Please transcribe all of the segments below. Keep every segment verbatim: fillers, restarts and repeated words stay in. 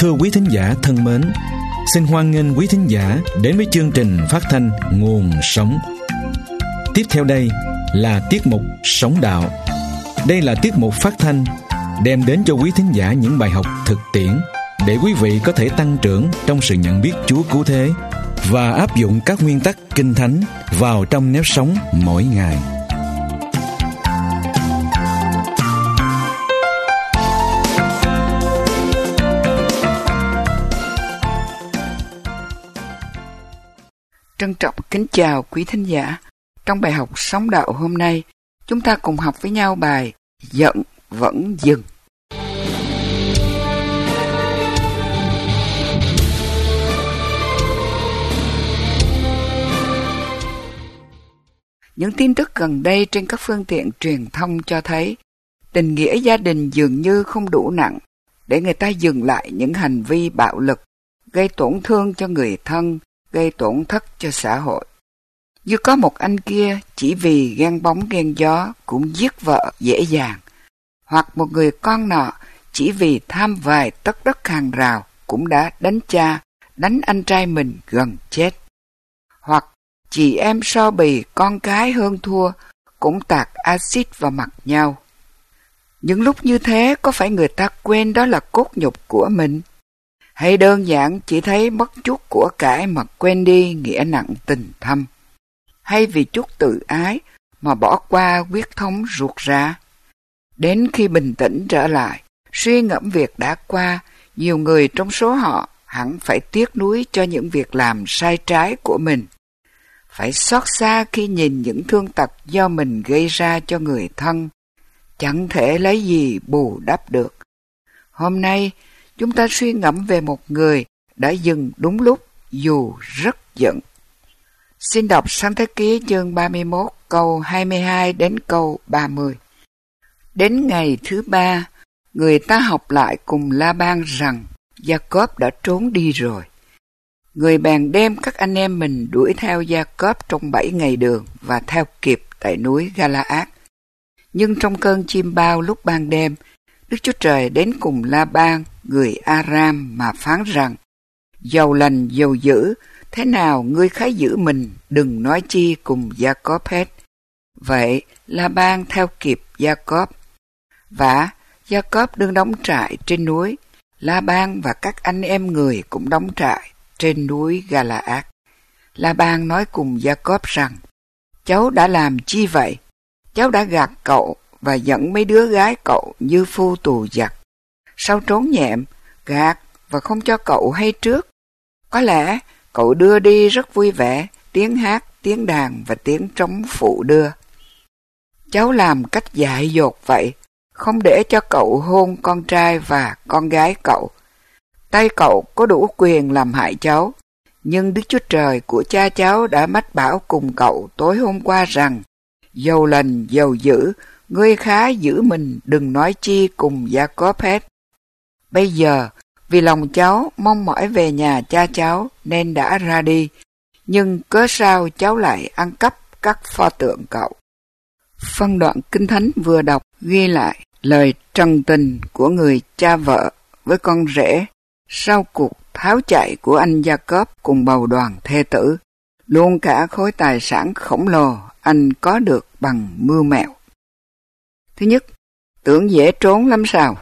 Thưa quý thính giả thân mến, xin hoan nghênh quý thính giả đến với chương trình phát thanh Nguồn Sống. Tiếp theo đây là tiết mục Sống Đạo. Đây là tiết mục phát thanh đem đến cho quý thính giả những bài học thực tiễn để quý vị có thể tăng trưởng trong sự nhận biết Chúa cứu thế và áp dụng các nguyên tắc Kinh Thánh vào trong nếp sống mỗi ngày. Trân trọng kính chào quý thính giả. Trong bài học Sống Đạo hôm nay, chúng ta cùng học với nhau bài Giận Vẫn Dừng. Những tin tức gần đây trên các phương tiện truyền thông cho thấy tình nghĩa gia đình dường như không đủ nặng để người ta dừng lại những hành vi bạo lực, gây tổn thương cho người thân, gây tổn thất cho xã hội. Như có một anh kia chỉ vì ghen bóng ghen gió cũng giết vợ dễ dàng, hoặc một người con nọ chỉ vì tham vài tấc đất hàng rào cũng đã đánh cha, đánh anh trai mình gần chết. Hoặc chị em so bì con cái hơn thua cũng tạt axit vào mặt nhau. Những lúc như thế có phải người ta quên đó là cốt nhục của mình? Hay đơn giản chỉ thấy mất chút của cải mà quên đi nghĩa nặng tình thâm? Hay vì chút tự ái mà bỏ qua huyết thống ruột ra? Đến khi bình tĩnh trở lại, suy ngẫm việc đã qua, nhiều người trong số họ hẳn phải tiếc nuối cho những việc làm sai trái của mình. Phải xót xa khi nhìn những thương tật do mình gây ra cho người thân, chẳng thể lấy gì bù đắp được. Hôm nay, chúng ta suy ngẫm về một người đã dừng đúng lúc dù rất giận. Xin đọc Sáng Thế Ký chương ba mươi mốt câu hai mươi hai đến câu ba mươi. Đến ngày thứ ba, người ta học lại cùng La-ban rằng Gia-cốp đã trốn đi rồi. Người bèn đem các anh em mình đuổi theo Gia-cốp trong bảy ngày đường và theo kịp tại núi Ga-la-át. Nhưng trong cơn chim bao lúc ban đêm, Đức Chúa Trời đến cùng La-ban, người Aram mà phán rằng: Dầu lành dầu dữ, thế nào ngươi khá giữ mình, đừng nói chi cùng Gia-cốp hết. Vậy La-ban theo kịp Gia-cốp. Và Gia-cốp đương đóng trại trên núi, La-ban và các anh em người cũng đóng trại trên núi Ga-la-át. La-ban nói cùng Gia-cốp rằng: Cháu đã làm chi vậy? Cháu đã gạt cậu và dẫn mấy đứa gái cậu như phu tù giặc. Sao trốn nhẹm, gạt và không cho cậu hay trước? Có lẽ cậu đưa đi rất vui vẻ, tiếng hát, tiếng đàn và tiếng trống phụ đưa. Cháu làm cách dại dột vậy, không để cho cậu hôn con trai và con gái cậu. Tay cậu có đủ quyền làm hại cháu, nhưng Đức Chúa Trời của cha cháu đã mách bảo cùng cậu tối hôm qua rằng: Dầu lành dầu dữ, ngươi khá giữ mình, đừng nói chi cùng Gia-cốp hết. Bây giờ, vì lòng cháu mong mỏi về nhà cha cháu nên đã ra đi, nhưng cớ sao cháu lại ăn cắp các pho tượng cậu? Phân đoạn Kinh Thánh vừa đọc ghi lại lời trần tình của người cha vợ với con rể sau cuộc tháo chạy của anh Gia-cốp cùng bầu đoàn thê tử, luôn cả khối tài sản khổng lồ anh có được bằng mưu mẹo. Thứ nhất, tưởng dễ trốn lắm sao?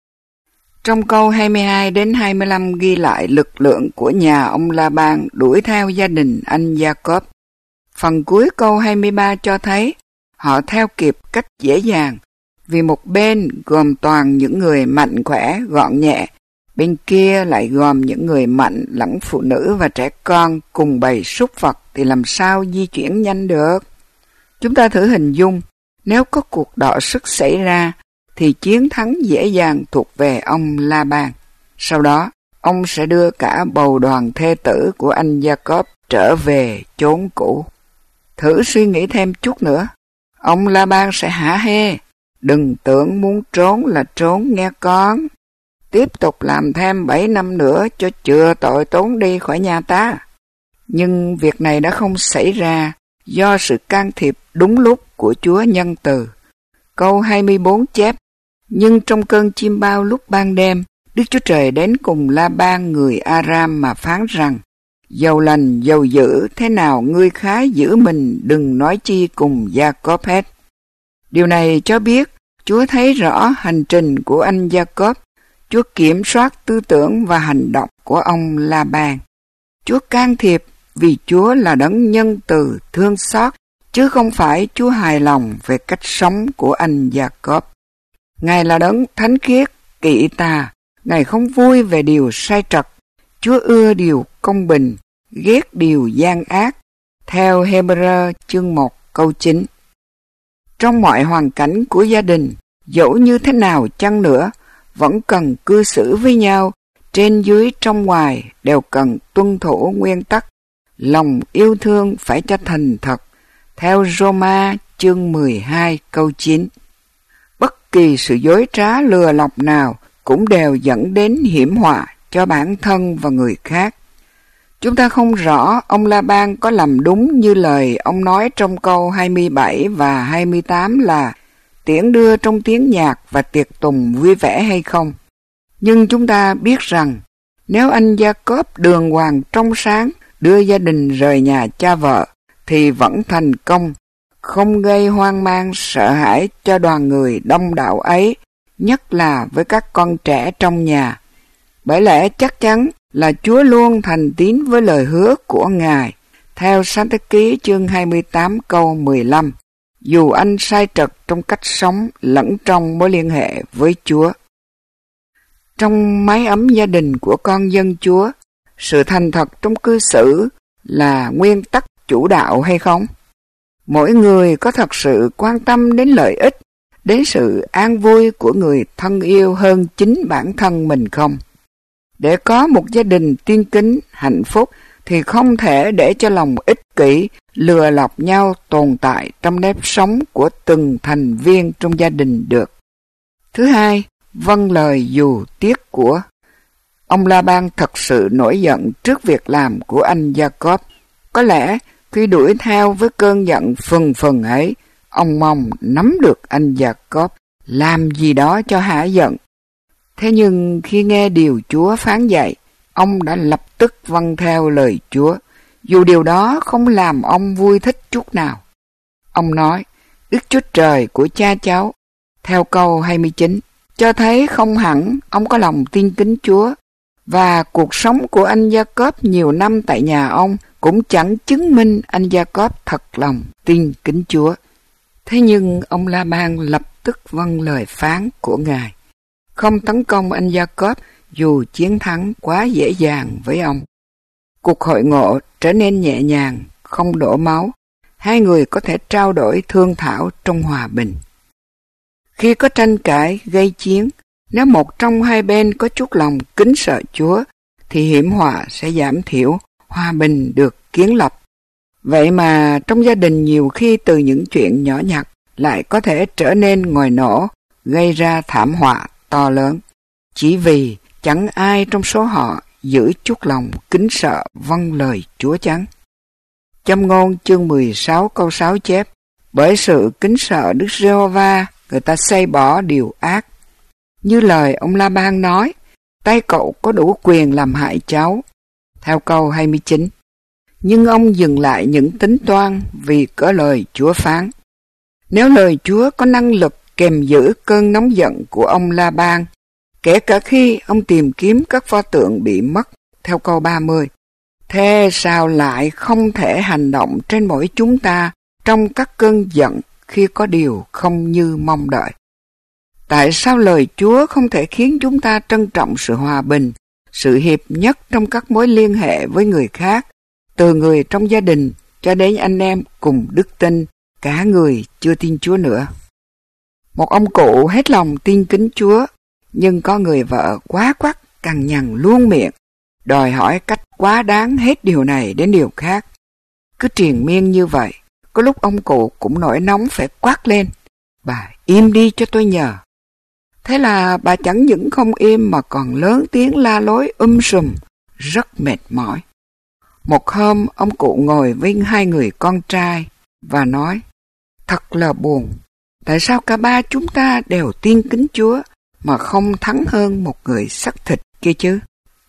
Trong câu hai mươi hai đến hai mươi lăm ghi lại lực lượng của nhà ông La-ban đuổi theo gia đình anh Gia-cốp. Phần cuối câu hai mươi ba cho thấy họ theo kịp cách dễ dàng, vì một bên gồm toàn những người mạnh khỏe, gọn nhẹ, bên kia lại gồm những người mạnh lẫn phụ nữ và trẻ con cùng bầy súc vật thì làm sao di chuyển nhanh được? Chúng ta thử hình dung, nếu có cuộc đọ sức xảy ra, thì chiến thắng dễ dàng thuộc về ông La-ban. Sau đó, ông sẽ đưa cả bầu đoàn thê tử của anh Gia-cốp trở về chốn cũ. Thử suy nghĩ thêm chút nữa, ông La-ban sẽ hả hê: Đừng tưởng muốn trốn là trốn nghe con. Tiếp tục làm thêm bảy năm nữa cho chừa tội trốn đi khỏi nhà ta. Nhưng việc này đã không xảy ra do sự can thiệp đúng lúc của Chúa nhân từ. Câu hai mươi bốn chép: Nhưng trong cơn chim bao lúc ban đêm, Đức Chúa Trời đến cùng La-ban người Aram mà phán rằng: Dầu lành dầu dữ, thế nào ngươi khá giữ mình, đừng nói chi cùng Gia-cốp hết. Điều này cho biết Chúa thấy rõ hành trình của anh Gia-cốp. Chúa kiểm soát tư tưởng và hành động của ông La-ban. Chúa can thiệp vì Chúa là đấng nhân từ thương xót, chứ không phải Chúa hài lòng về cách sống của anh Gia-cốp. Ngài là đấng thánh khiết, kỵ tà. Ngài không vui về điều sai trật. Chúa ưa điều công bình, ghét điều gian ác. Theo Hebrew chương một câu chín. Trong mọi hoàn cảnh của gia đình, dẫu như thế nào chăng nữa, vẫn cần cư xử với nhau, trên dưới trong ngoài đều cần tuân thủ nguyên tắc. Lòng yêu thương phải cho thành thật. Theo Roma chương mười hai câu chín. Bất kỳ sự dối trá lừa lọc nào cũng đều dẫn đến hiểm họa cho bản thân và người khác. Chúng ta không rõ ông La-ban có làm đúng như lời ông nói trong câu hai mươi bảy và hai mươi tám là tiễn đưa trong tiếng nhạc và tiệc tùng vui vẻ hay không. Nhưng chúng ta biết rằng nếu anh Gia-cốp đường hoàng trong sáng đưa gia đình rời nhà cha vợ thì vẫn thành công, không gây hoang mang sợ hãi cho đoàn người đông đảo ấy, nhất là với các con trẻ trong nhà. Bởi lẽ chắc chắn là Chúa luôn thành tín với lời hứa của Ngài. Theo Sáng thế ký chương hai mươi tám câu mười lăm, dù anh sai trật trong cách sống lẫn trong mối liên hệ với Chúa. Trong mái ấm gia đình của con dân Chúa, sự thành thật trong cư xử là nguyên tắc chủ đạo hay không? Mỗi người có thật sự quan tâm đến lợi ích, đến sự an vui của người thân yêu hơn chính bản thân mình không? Để có một gia đình tiên kính, hạnh phúc thì không thể để cho lòng ích kỷ, lừa lọc nhau tồn tại trong nếp sống của từng thành viên trong gia đình được. Thứ hai, vâng lời dù tiếc của. Ông La-ban thật sự nổi giận trước việc làm của anh Gia-cốp. Có lẽ khi đuổi theo với cơn giận phừng phừng ấy, ông mong nắm được anh Gia-cốp, làm gì đó cho hả giận. Thế nhưng khi nghe điều Chúa phán dạy, ông đã lập tức vâng theo lời Chúa, dù điều đó không làm ông vui thích chút nào. Ông nói, Đức Chúa Trời của cha cháu, theo câu hai mươi chín, cho thấy không hẳn ông có lòng tin kính Chúa, và cuộc sống của anh Gia-cốp nhiều năm tại nhà ông cũng chẳng chứng minh anh Gia-cốp thật lòng tin kính Chúa. Thế nhưng ông La-ban lập tức vâng lời phán của Ngài, không tấn công anh Gia-cốp dù chiến thắng quá dễ dàng với ông. Cuộc hội ngộ trở nên nhẹ nhàng, không đổ máu. Hai người có thể trao đổi thương thảo trong hòa bình. Khi có tranh cãi, gây chiến, nếu một trong hai bên có chút lòng kính sợ Chúa, thì hiểm họa sẽ giảm thiểu, hòa bình được kiến lập. Vậy mà trong gia đình nhiều khi từ những chuyện nhỏ nhặt lại có thể trở nên ngòi nổ, gây ra thảm họa to lớn. Chỉ vì chẳng ai trong số họ giữ chút lòng kính sợ vâng lời Chúa chăng? Châm ngôn chương mười sáu câu sáu chép, bởi sự kính sợ Đức Giê-hô-va, người ta xây bỏ điều ác. Như lời ông La-ban nói, tay cậu có đủ quyền làm hại cháu. Theo câu hai mươi chín, nhưng ông dừng lại những tính toan vì có lời Chúa phán. Nếu lời Chúa có năng lực kèm giữ cơn nóng giận của ông La-ban, kể cả khi ông tìm kiếm các pho tượng bị mất, theo câu ba mươi, thế sao lại không thể hành động trên mỗi chúng ta trong các cơn giận khi có điều không như mong đợi? Tại sao lời Chúa không thể khiến chúng ta trân trọng sự hòa bình, sự hiệp nhất trong các mối liên hệ với người khác, từ người trong gia đình cho đến anh em cùng đức tin, cả người chưa tin Chúa nữa? Một ông cụ hết lòng tin kính Chúa, nhưng có người vợ quá quắt, cằn nhằn luôn miệng, đòi hỏi cách quá đáng hết điều này đến điều khác. Cứ triền miên như vậy, có lúc ông cụ cũng nổi nóng phải quát lên, bà im đi cho tôi nhờ. Thế là bà chẳng những không im mà còn lớn tiếng la lối um sùm, rất mệt mỏi. Một hôm ông cụ ngồi với hai người con trai và nói, thật là buồn, tại sao cả ba chúng ta đều tin kính Chúa mà không thắng hơn một người xác thịt kia chứ?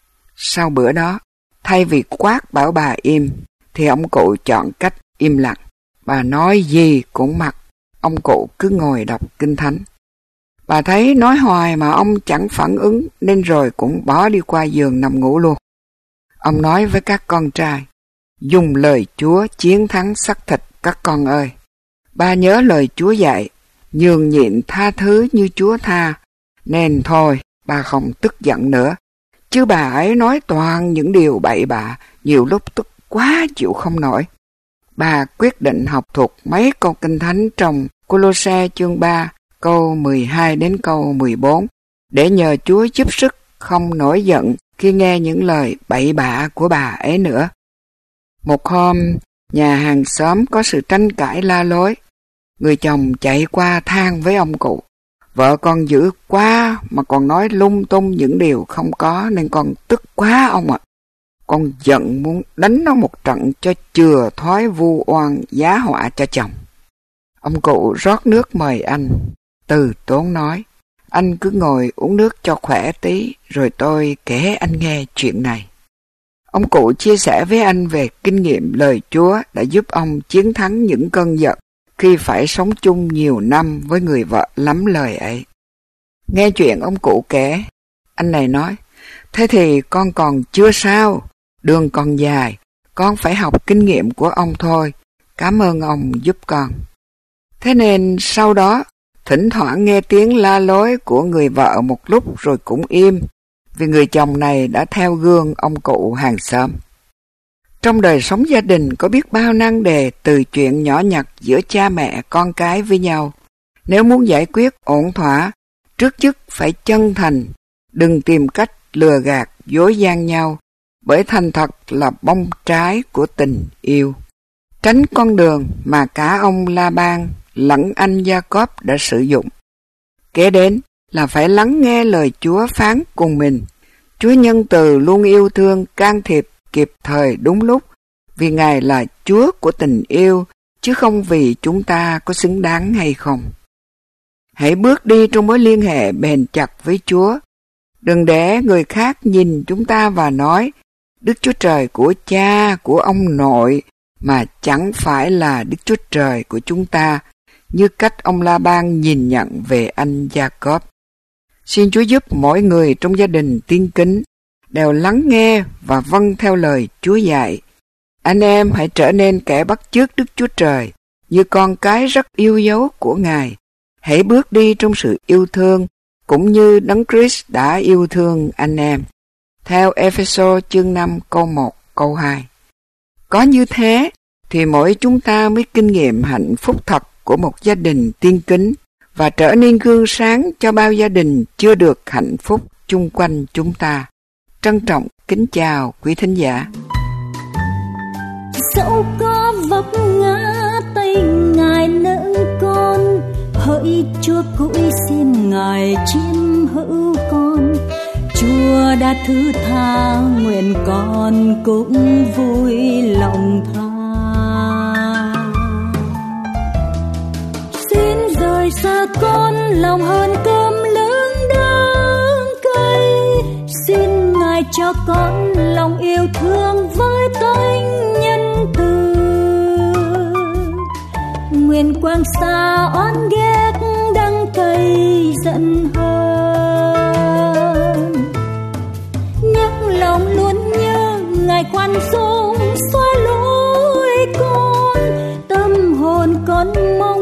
Sau bữa đó, thay vì quát bảo bà im, thì ông cụ chọn cách im lặng. Bà nói gì cũng mặc, ông cụ cứ ngồi đọc kinh thánh. Bà thấy nói hoài mà ông chẳng phản ứng, nên rồi cũng bỏ đi qua giường nằm ngủ luôn. Ông nói với các con trai, dùng lời Chúa chiến thắng xác thịt các con ơi. Ba nhớ lời Chúa dạy, nhường nhịn tha thứ như Chúa tha, nên thôi, bà không tức giận nữa. Chứ bà ấy nói toàn những điều bậy bạ, nhiều lúc tức quá chịu không nổi. Bà quyết định học thuộc mấy câu kinh thánh trong Cô-lô-se chương ba, câu mười hai đến câu mười bốn, để nhờ Chúa giúp sức không nổi giận khi nghe những lời bậy bạ của bà ấy nữa. Một hôm, nhà hàng xóm có sự tranh cãi la lối. Người chồng chạy qua than với ông cụ, vợ con dữ quá mà còn nói lung tung những điều không có, nên con tức quá ông ạ. Con giận muốn đánh nó một trận cho chừa thói vu oan giá họa cho chồng. Ông cụ rót nước mời anh, từ tốn nói, anh cứ ngồi uống nước cho khỏe tí, rồi tôi kể anh nghe chuyện này. Ông cụ chia sẻ với anh về kinh nghiệm lời Chúa đã giúp ông chiến thắng những cơn giận khi phải sống chung nhiều năm với người vợ lắm lời ấy. Nghe chuyện ông cụ kể, anh này nói, thế thì con còn chưa sao, đường còn dài, con phải học kinh nghiệm của ông thôi, cảm ơn ông giúp con. Thế nên sau đó, thỉnh thoảng nghe tiếng la lối của người vợ một lúc rồi cũng im, vì người chồng này đã theo gương ông cụ hàng xóm. Trong đời sống gia đình có biết bao nan đề từ chuyện nhỏ nhặt giữa cha mẹ con cái với nhau. Nếu muốn giải quyết ổn thỏa, trước nhất phải chân thành, đừng tìm cách lừa gạt, dối gian nhau, bởi thành thật là bông trái của tình yêu. Tránh con đường mà cả ông La-ban lẫn anh Gia-cốp đã sử dụng. Kế đến là phải lắng nghe lời Chúa phán cùng mình. Chúa nhân từ luôn yêu thương, can thiệp kịp thời đúng lúc, vì Ngài là Chúa của tình yêu, chứ không vì chúng ta có xứng đáng hay không. Hãy bước đi trong mối liên hệ bền chặt với Chúa. Đừng để người khác nhìn chúng ta và nói, Đức Chúa Trời của cha, của ông nội, mà chẳng phải là Đức Chúa Trời của chúng ta, như cách ông La-ban nhìn nhận về anh Gia-cốp. Xin Chúa giúp mỗi người trong gia đình tiên kính đều lắng nghe và vâng theo lời Chúa dạy. Anh em hãy trở nên kẻ bắt chước Đức Chúa Trời, như con cái rất yêu dấu của Ngài. Hãy bước đi trong sự yêu thương, cũng như Đấng Christ đã yêu thương anh em. Theo Ê-phê-sô chương năm câu một, câu hai. Có như thế, thì mỗi chúng ta mới kinh nghiệm hạnh phúc thật của một gia đình tiên kính và trở nên gương sáng cho bao gia đình chưa được hạnh phúc chung quanh chúng ta. Trân trọng kính chào quý thính giả. Dẫu có vấp ngã tay Ngài nâng con, hỡi Chúa cũi xin Ngài chiêm hữu con. Chúa đã thứ tha, nguyện con cũng vui lòng tha. Xin rời xa con lòng hơn cơm lương đắng cay. Xin Ngài cho con lòng yêu thương với tánh nhân từ. Nguyện quang xa oán ghét đắng cay giận hơn. Nhắc lòng luôn nhớ Ngài khoan dung xóa lỗi con. Tâm hồn con mong